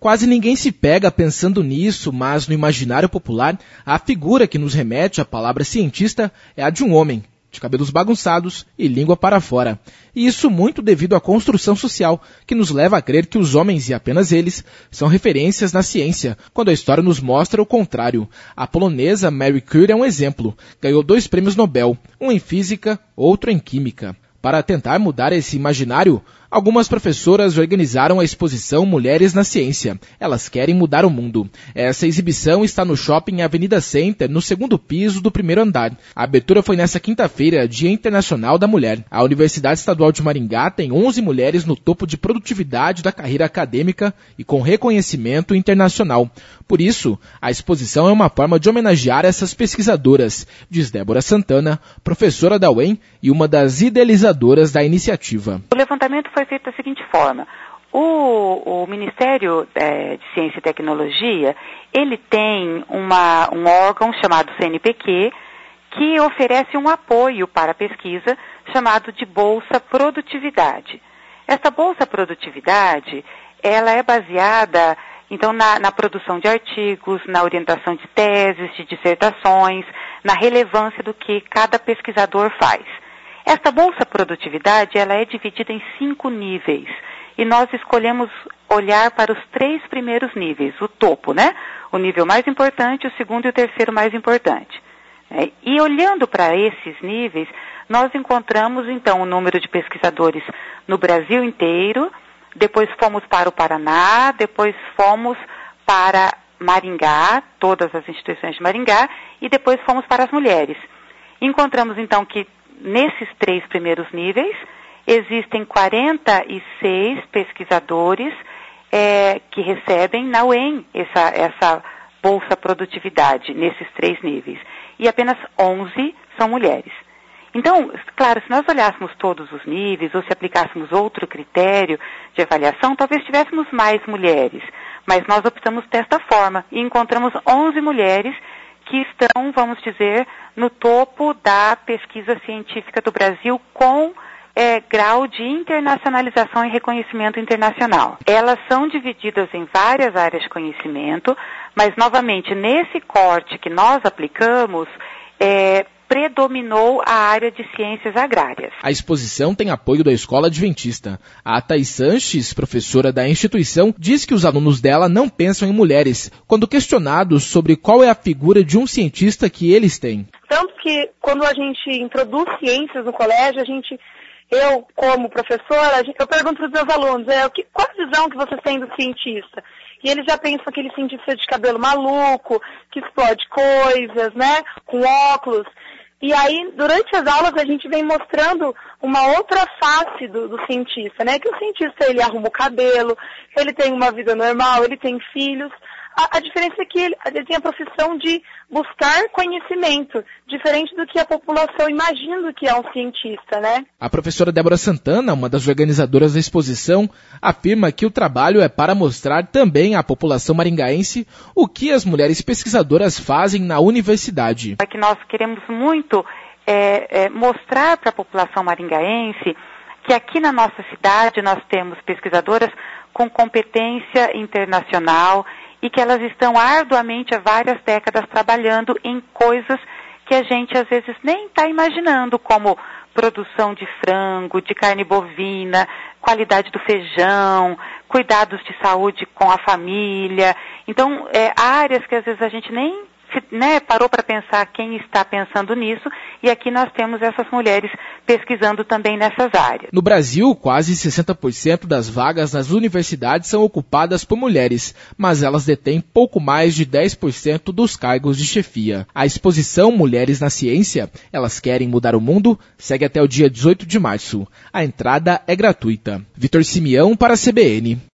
Quase ninguém se pega pensando nisso, mas no imaginário popular, a figura que nos remete à palavra cientista é a de um homem, de cabelos bagunçados e língua para fora. E isso muito devido à construção social, que nos leva a crer que os homens, e apenas eles, são referências na ciência, quando a história nos mostra o contrário. A polonesa Marie Curie é um exemplo. Ganhou 2 prêmios Nobel, um em física, outro em química. Para tentar mudar esse imaginário, algumas professoras organizaram a exposição Mulheres na Ciência. Elas querem mudar o mundo. Essa exibição está no Shopping Avenida Center, no 2º piso do 1º andar. A abertura foi nesta quinta-feira, Dia Internacional da Mulher. A Universidade Estadual de Maringá tem 11 mulheres no topo de produtividade da carreira acadêmica e com reconhecimento internacional. Por isso, a exposição é uma forma de homenagear essas pesquisadoras, diz Débora Santana, professora da UEM e uma das idealizadoras da iniciativa. O levantamento foi feito da seguinte forma: o Ministério de Ciência e Tecnologia, ele tem um órgão chamado CNPq, que oferece um apoio para a pesquisa chamado de Bolsa Produtividade. Essa Bolsa Produtividade, ela é baseada, então, na produção de artigos, na orientação de teses, de dissertações, na relevância do que cada pesquisador faz. Esta Bolsa Produtividade, ela é dividida em 5 níveis, e nós escolhemos olhar para os 3 primeiros níveis, o topo, né? O nível mais importante, o 2º e o 3º mais importante. E olhando para esses níveis, nós encontramos, então, o número de pesquisadores no Brasil inteiro, depois fomos para o Paraná, depois fomos para Maringá, todas as instituições de Maringá, e depois fomos para as mulheres. Encontramos, então, que nesses 3 primeiros níveis existem 46 pesquisadores que recebem na UEM essa Bolsa Produtividade, nesses 3 níveis. E apenas 11 são mulheres. Então, claro, se nós olhássemos todos os níveis, ou se aplicássemos outro critério de avaliação, talvez tivéssemos mais mulheres. Mas nós optamos desta forma e encontramos 11 mulheres que estão, vamos dizer, no topo da pesquisa científica do Brasil com grau de internacionalização e reconhecimento internacional. Elas são divididas em várias áreas de conhecimento, mas, novamente, nesse corte que nós aplicamos, predominou a área de ciências agrárias. A exposição tem apoio da Escola Adventista. A Thaís Sanches, professora da instituição, diz que os alunos dela não pensam em mulheres, quando questionados sobre qual é a figura de um cientista que eles têm. Tanto que, quando a gente introduz ciências no colégio, eu, como professora, eu pergunto para os meus alunos, qual a visão que vocês têm do cientista? E eles já pensam aquele cientista de cabelo maluco, que explode coisas, né, com óculos. E aí, durante as aulas, a gente vem mostrando uma outra face do cientista, né? Que o cientista, ele arruma o cabelo, ele tem uma vida normal, ele tem filhos. A diferença é que ele tem a profissão de buscar conhecimento, diferente do que a população imagina que é um cientista, né? A professora Débora Santana, uma das organizadoras da exposição, afirma que o trabalho é para mostrar também à população maringaense o que as mulheres pesquisadoras fazem na universidade. É que nós queremos muito mostrar para a população maringaense que aqui na nossa cidade nós temos pesquisadoras com competência internacional e que elas estão arduamente há várias décadas trabalhando em coisas que a gente às vezes nem está imaginando, como produção de frango, de carne bovina, qualidade do feijão, cuidados de saúde com a família. Então, áreas que às vezes a gente nem parou para pensar quem está pensando nisso, e aqui nós temos essas mulheres pesquisando também nessas áreas. No Brasil, quase 60% das vagas nas universidades são ocupadas por mulheres, mas elas detêm pouco mais de 10% dos cargos de chefia. A exposição Mulheres na Ciência, Elas Querem Mudar o Mundo, segue até o dia 18 de março. A entrada é gratuita. Vitor Simeão para a CBN.